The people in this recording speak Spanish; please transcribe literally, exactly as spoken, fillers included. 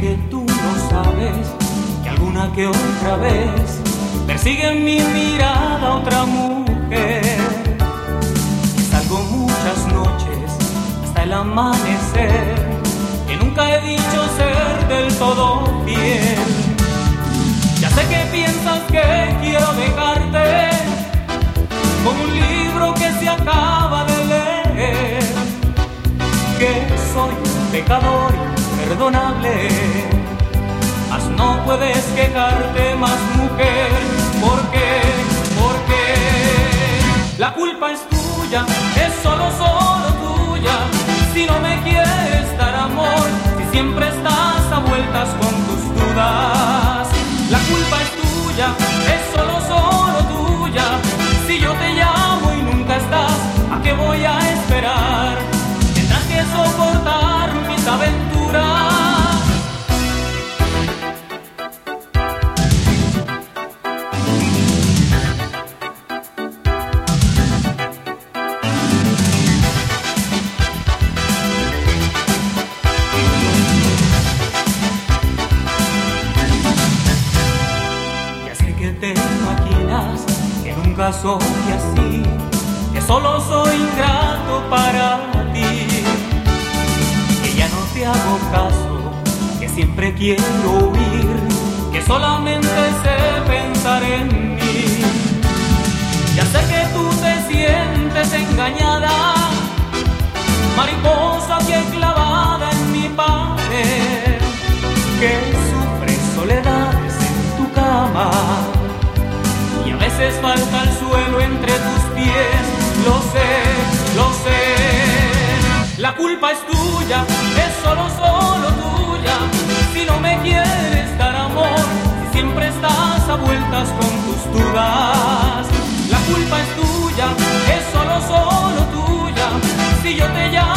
que tú lo sabes, que alguna que otra vez persigue en mi mirada otra mujer. Que salgo muchas noches hasta el amanecer, que nunca he dicho ser del todo fiel. Ya sé que piensas que quiero dejarte como un libro que se acaba de leer, que soy un pecador imperdonable, mas no puedes quejarte más, mujer. ¿Por qué? Porque la culpa es tuya, es solo, solo tuya. Si no me quieres dar amor, si siempre estás a vueltas con tus dudas. La culpa es tuya, es solo, solo tuya. Si yo te llamo y nunca estás, ¿a qué voy a esperar? Tendrás que soportar mis aventuras. Te imaginas que nunca soy así, que solo soy ingrato para ti, que ya no te hago caso, que siempre quiero huir, que solamente sé pensar en mí. Ya sé que tú te sientes engañada, mariposa que clavada en mi pared, que sufres soledades en tu cama. A veces falta el suelo entre tus pies, lo sé, lo sé. La culpa es tuya, es solo, solo tuya. Si no me quieres dar amor, si siempre estás a vueltas con tus dudas. La culpa es tuya, es solo, solo tuya. Si yo te llamo